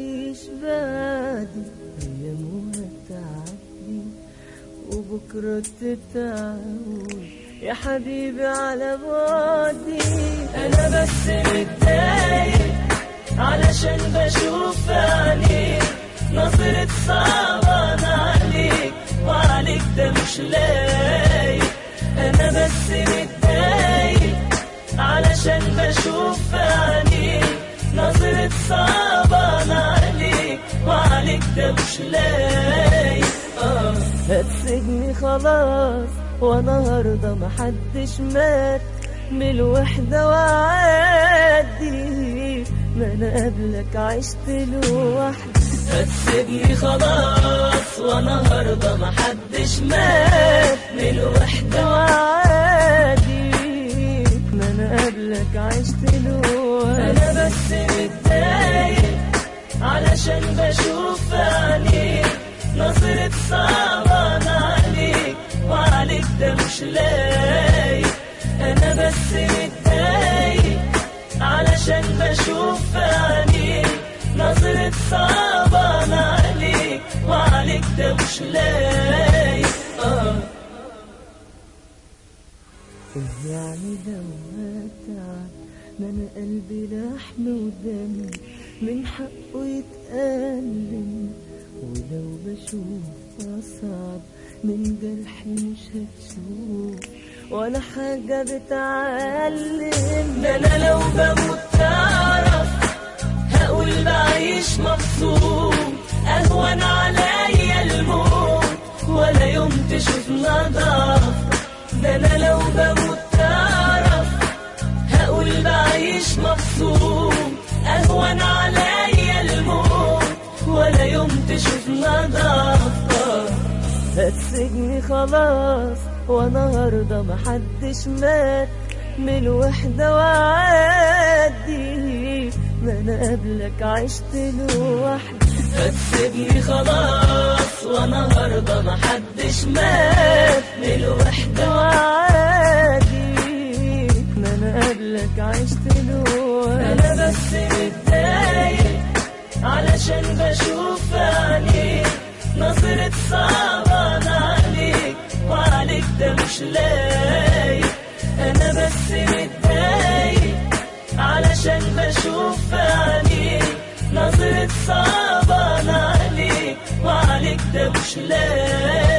مفيش بعدي، أيام وهتعدي وبكرة تتعود يا حبيبي على بعدي. أنا بس متضايق علشان بشوف عينيك نظرة صعبان عليك، وعليك ده مش لايق. أنا بس متضايق علشان بشوف عينيك نظرة صعبان عليك، وعليك ده مش لايق. هتسجني خلاص وانا هرضى، محدش مات من الوحدة وعادي، ما انا قبلك عشت لوحدي. هتسيبني خلاص وانا هرضى، محدش مات من الوحدة وعادي، ما انا قبلك عشت لوحدي. انا بس متضايق علشان بشوف عينيك نظرة صعبان عليك، وعليك ده مش لايق. انا بس متضايق علشان بشوف عينيك نظرة صعبان عليك، وعليك ده مش لايق. يعني لو هتعب، ما انا قلبي لحم ودم من حقه يتألم، ولو بشوف أصعب من جرحي مش هتشوف ولا حاجة بتعلم. ده أنا لو بموت تعرف هقول بعيش مبسوط، أهون عليا الموت ولا يوم تشوفنا ضعف. ده أنا لو بموت تعرف هقول بعيش مبسوط، أهون عليا الموت ولا يوم تشوفنا ضعف. هتسجني خلاص وانا هرضى، محدش مات من الوحدة وعادي، ما انا قبلك عشت لوحدي. هتسيبني خلاص وانا هرضى، محدش مات من الوحدة وعادي، ما انا قبلك عشت لوحدي. انا بس متضايق علشان بشوف عينيك نظرة صعبان عليك، وعليك ده مش لايق. أنا بس متضايق علشان بشوف عينيك نظرة صعبان عليك، وعليك ده مش لايق.